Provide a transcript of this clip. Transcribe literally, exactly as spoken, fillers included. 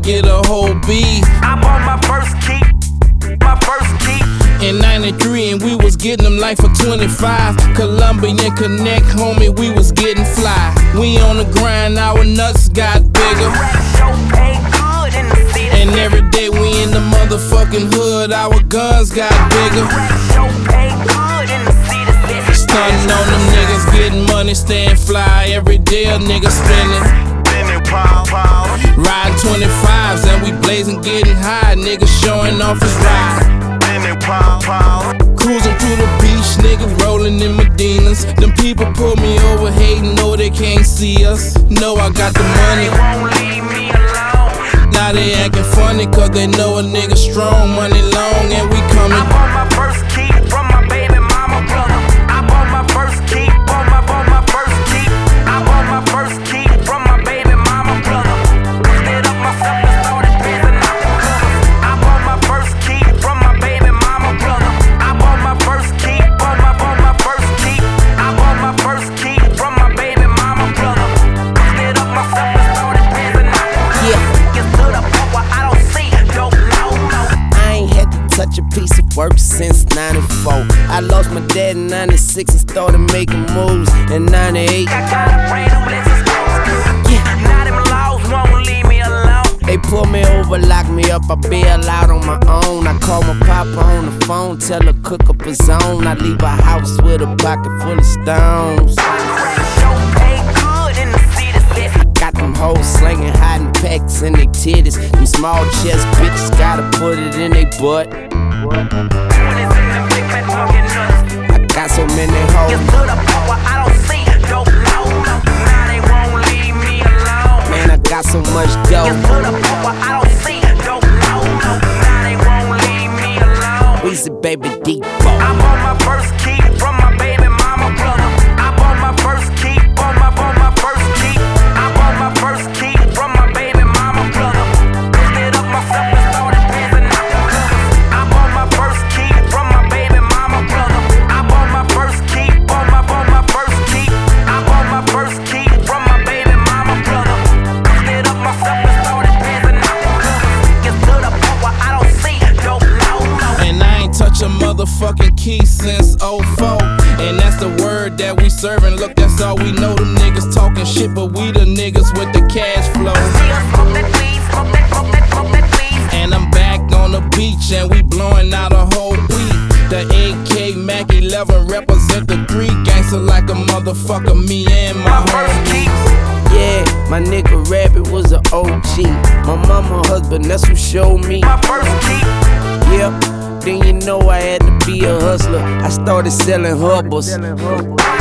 get a whole B. I bought my first key, my first key. In ninety-three and we was getting them like for twenty-five. Colombian Connect, homie, we was getting fly. We on the grind, our nuts got bigger. And every day we in the motherfucking hood, our guns got bigger. Stunting on them niggas, getting money, staying fly. Every day a nigga spinning. Riding twenty-fives and we blazing, getting high. Niggas showing off his ride. Cruising through the beach, niggas rolling in Medinas. Them people pull me over, hating, know they can't see us. Know I got the money. Now they acting funny, cause they know a nigga strong, money long, and we coming. I bought my first key from my baby mama brother. I bought my first key, bought my, bought my first key. I bought my first key from my baby mama brother. Lit up myself and started passing out the covers. I bought my first key from my baby mama brother. I bought my first key, bought my, bought my first key. I bought my first key from my baby mama brother. Lit up myself and started passing out the covers. Yeah. Touch a piece of work since ninety-four. I lost my dad in ninety-six and started making moves in ninety-eight. I got a brand new Lexus. Yeah. Now them laws won't leave me alone. They pull me over, lock me up, I bail out on my own. I call my papa on the phone, tell her cook up his own. I leave a house with a pocket full of stones. Got them hoes slinging, hiding packs in they titties. Them small chest bitches gotta put it in they butt. I got so many hoes. Man, I got so much dough. Weezy baby Depot. I bought my first key from my baby mama brother. I bought my first key, bought my, bought my first key. I bought my first key from my baby mama brother. Lit up myself and started passing out the covers. I bought my first key from my baby mama brother. I bought my first key, bought my, bought my first key. I bought my first key from my baby mama brother. Lit up myself and started passing out the covers. Get to the point where I don't see no, no, no. And I ain't touch a motherfucking key since oh four. And that's the word that we serving. Look, that's all we know. Them niggas talking shit, but we the niggas with the cash flow. And I'm back on the beach and we blowing out a whole week. The A K Mac eleven represent the three. Gangster like a motherfucker, me and my homies. Yeah, my nigga Rabbit was a O G. My mama husband, that's who showed me. My first key. Yep, then you know I had to be a hustler. I started selling hubbles.